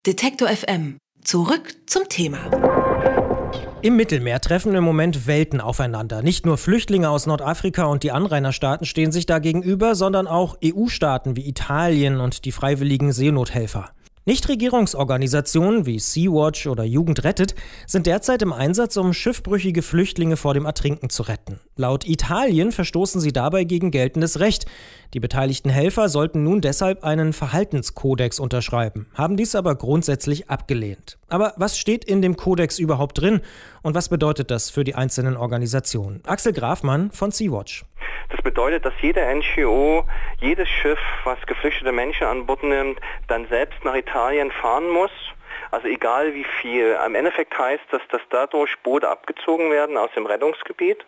Detektor FM. Zurück zum Thema. Im Mittelmeer treffen im Moment Welten aufeinander. Nicht nur Flüchtlinge aus Nordafrika und die Anrainerstaaten stehen sich da gegenüber, sondern auch EU-Staaten wie Italien und die freiwilligen Seenothelfer. Nichtregierungsorganisationen wie Sea-Watch oder Jugend rettet sind derzeit im Einsatz, um schiffbrüchige Flüchtlinge vor dem Ertrinken zu retten. Laut Italien verstoßen sie dabei gegen geltendes Recht. Die beteiligten Helfer sollten nun deshalb einen Verhaltenskodex unterschreiben, haben dies aber grundsätzlich abgelehnt. Aber was steht in dem Kodex überhaupt drin und was bedeutet das für die einzelnen Organisationen? Axel Grafmann von Sea-Watch. Das bedeutet, dass jede NGO, jedes Schiff, was geflüchtete Menschen an Bord nimmt, dann selbst nach Italien fahren muss. Also egal wie viel. Im Endeffekt heißt das, dass dadurch Boote abgezogen werden aus dem Rettungsgebiet.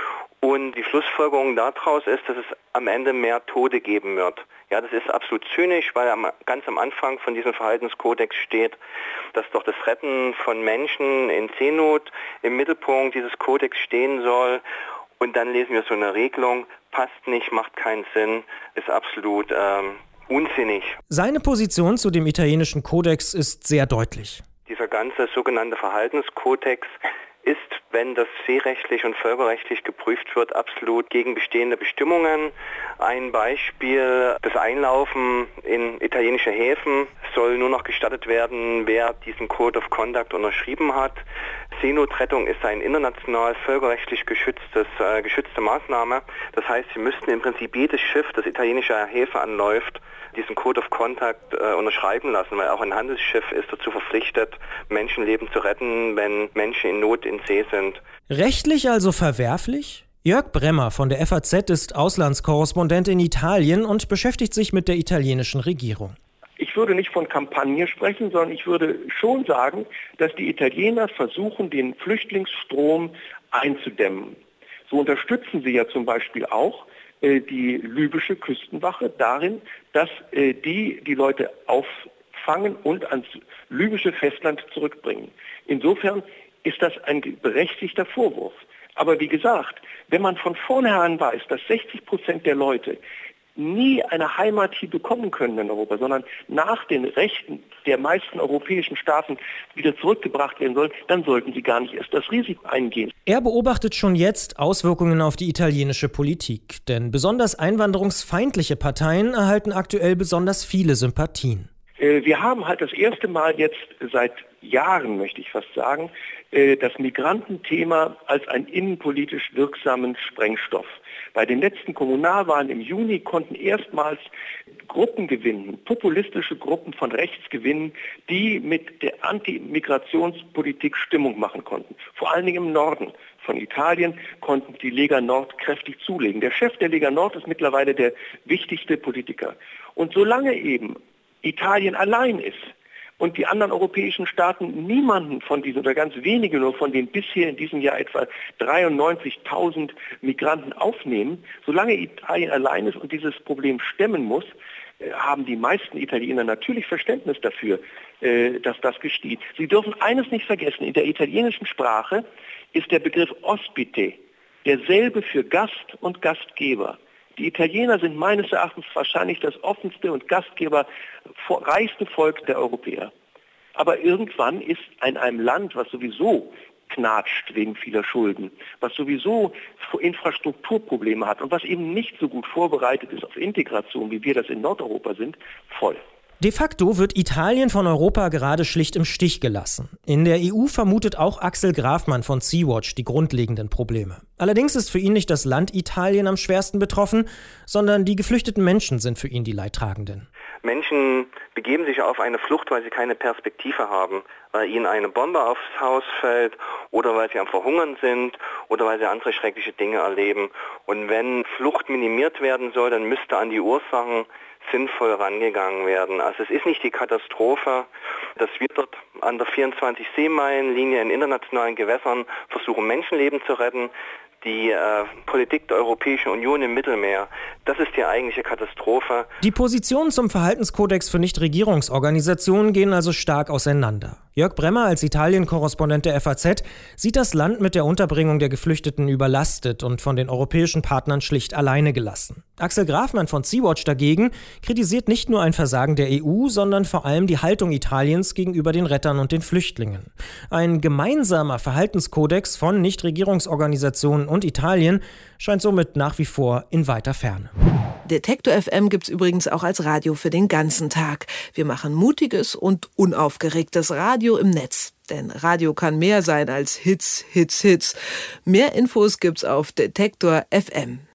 Und die Schlussfolgerung daraus ist, dass es am Ende mehr Tote geben wird. Ja, das ist absolut zynisch, weil ganz am Anfang von diesem Verhaltenskodex steht, dass doch das Retten von Menschen in Seenot im Mittelpunkt dieses Kodex stehen soll. Und dann lesen wir so eine Regelung, passt nicht, macht keinen Sinn, ist absolut unsinnig. Seine Position zu dem italienischen Kodex ist sehr deutlich. Dieser ganze sogenannte Verhaltenskodex ist, wenn das seerechtlich und völkerrechtlich geprüft wird, absolut gegen bestehende Bestimmungen. Ein Beispiel, das Einlaufen in italienische Häfen soll nur noch gestattet werden, wer diesen Code of Conduct unterschrieben hat. Seenotrettung ist eine international völkerrechtlich geschützte Maßnahme. Das heißt, Sie müssten im Prinzip jedes Schiff, das italienische Häfen anläuft, diesen Code of Conduct unterschreiben lassen, weil auch ein Handelsschiff ist dazu verpflichtet, Menschenleben zu retten, wenn Menschen in Not in See sind. Rechtlich also verwerflich? Jörg Bremmer von der FAZ ist Auslandskorrespondent in Italien und beschäftigt sich mit der italienischen Regierung. Ich würde nicht von Kampagne sprechen, sondern ich würde schon sagen, dass die Italiener versuchen, den Flüchtlingsstrom einzudämmen. So unterstützen sie ja zum Beispiel auch die libysche Küstenwache darin, dass die Leute auffangen und ans libysche Festland zurückbringen. Insofern ist das ein berechtigter Vorwurf. Aber wie gesagt, wenn man von vornherein weiß, dass 60% der Leute nie eine Heimat hier bekommen können in Europa, sondern nach den Rechten der meisten europäischen Staaten wieder zurückgebracht werden sollen, dann sollten sie gar nicht erst das Risiko eingehen. Er beobachtet schon jetzt Auswirkungen auf die italienische Politik, denn besonders einwanderungsfeindliche Parteien erhalten aktuell besonders viele Sympathien. Wir haben halt das erste Mal jetzt seit Jahren, möchte ich fast sagen, das Migrantenthema als einen innenpolitisch wirksamen Sprengstoff. Bei den letzten Kommunalwahlen im Juni konnten erstmals Gruppen gewinnen, populistische Gruppen von rechts gewinnen, die mit der Anti-Migrationspolitik Stimmung machen konnten. Vor allen Dingen im Norden von Italien konnten die Lega Nord kräftig zulegen. Der Chef der Lega Nord ist mittlerweile der wichtigste Politiker. Und solange eben Italien allein ist und die anderen europäischen Staaten niemanden von diesen oder ganz wenige nur von den bisher in diesem Jahr etwa 93.000 Migranten aufnehmen, solange Italien allein ist und dieses Problem stemmen muss, haben die meisten Italiener natürlich Verständnis dafür, dass das geschieht. Sie dürfen eines nicht vergessen, in der italienischen Sprache ist der Begriff Ospite derselbe für Gast und Gastgeber. Die Italiener sind meines Erachtens wahrscheinlich das offenste und gastgeberreichste Volk der Europäer. Aber irgendwann ist in einem Land, was sowieso knatscht wegen vieler Schulden, was sowieso Infrastrukturprobleme hat und was eben nicht so gut vorbereitet ist auf Integration, wie wir das in Nordeuropa sind, voll. De facto wird Italien von Europa gerade schlicht im Stich gelassen. In der EU vermutet auch Axel Grafmann von Sea-Watch die grundlegenden Probleme. Allerdings ist für ihn nicht das Land Italien am schwersten betroffen, sondern die geflüchteten Menschen sind für ihn die Leidtragenden. Menschen begeben sich auf eine Flucht, weil sie keine Perspektive haben, weil ihnen eine Bombe aufs Haus fällt oder weil sie am Verhungern sind oder weil sie andere schreckliche Dinge erleben. Und wenn Flucht minimiert werden soll, dann müsste an die Ursachen sinnvoll rangegangen werden. Also es ist nicht die Katastrophe, dass wir dort an der 24-Seemeilen-Linie in internationalen Gewässern versuchen, Menschenleben zu retten. Die Politik der Europäischen Union im Mittelmeer, das ist die eigentliche Katastrophe. Die Positionen zum Verhaltenskodex für Nichtregierungsorganisationen gehen also stark auseinander. Jörg Bremmer als Italien-Korrespondent der FAZ sieht das Land mit der Unterbringung der Geflüchteten überlastet und von den europäischen Partnern schlicht alleine gelassen. Axel Grafmann von Sea-Watch dagegen kritisiert nicht nur ein Versagen der EU, sondern vor allem die Haltung Italiens gegenüber den Rettern und den Flüchtlingen. Ein gemeinsamer Verhaltenskodex von Nichtregierungsorganisationen und Italien scheint somit nach wie vor in weiter Ferne. Detektor FM gibt's übrigens auch als Radio für den ganzen Tag. Wir machen mutiges und unaufgeregtes Radio im Netz. Denn Radio kann mehr sein als Hits, Hits, Hits. Mehr Infos gibt's auf Detektor FM.